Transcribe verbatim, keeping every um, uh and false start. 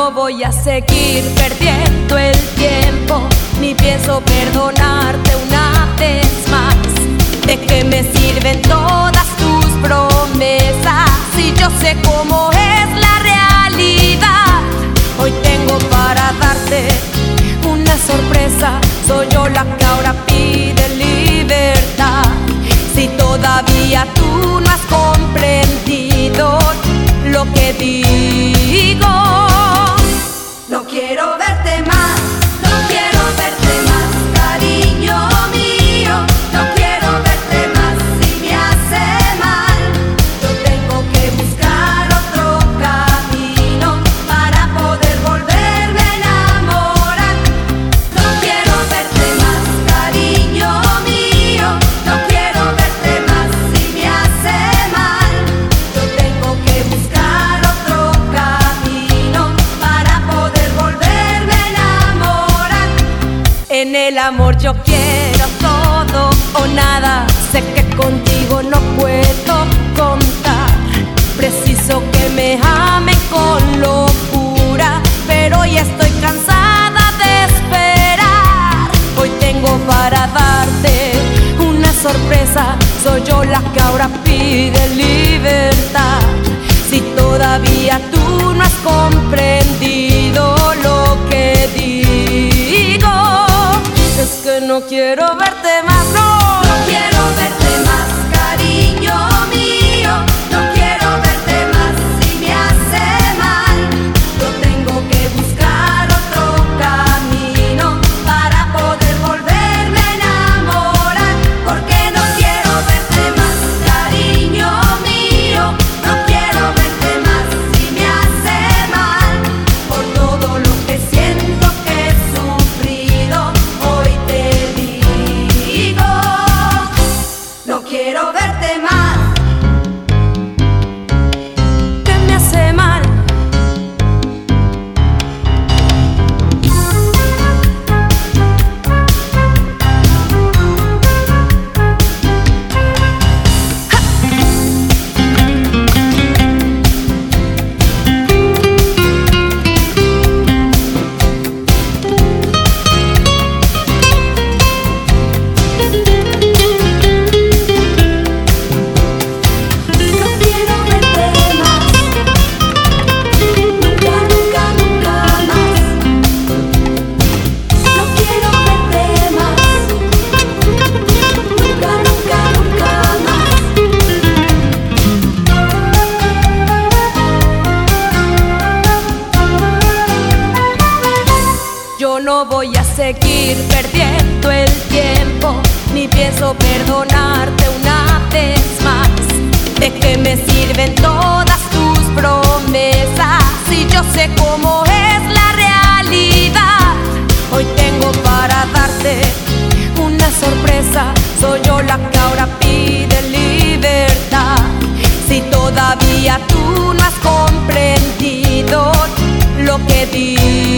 no voy a seguir perdiendo el tiempo, ni pienso perdonarte una vez más. ¿De qué me sirven todas tus promesas si yo sé cómo es la realidad? Hoy tengo para darte una sorpresa, soy yo la que ahora pide libertad. Si todavía tú no has comprendido lo que digo, no quiero verte más, no quiero verte más, cariño mío, no quiero verte más si me hace mal. Yo tengo que buscar otro camino para poder volverme a enamorar. No quiero verte más, cariño mío, no quiero verte más si me hace mal. Yo tengo que buscar otro camino para poder volverme a enamorar. En el amor yo quiero todo o nada, sé que contigo no puedo contar. Preciso que me amen con locura, pero hoy estoy cansada de esperar. Hoy tengo para darte una sorpresa, soy yo la que ahora pide libertad. Si todavía tú no has comprendido lo que digo, es que no quiero verte más, no. No quiero verte más, cariño mío, no quiero verte más si me hace mal. Yo tengo que buscar otro camino para poder volverme a enamorar. Porque no quiero verte más, cariño mío, no quiero verte más si me hace mal. Por todo lo que siento que he sufrido, hoy te digo, no quiero verte más, que me hace mal. Yo no voy a seguir perdiendo el tiempo, ni pienso perdonarte una vez más. ¿De qué me sirven todas tus promesas si yo sé cómo es la realidad? Hoy tengo para darte una sorpresa, soy yo la que ahora pide libertad. Si todavía tú no has comprendido lo que digo,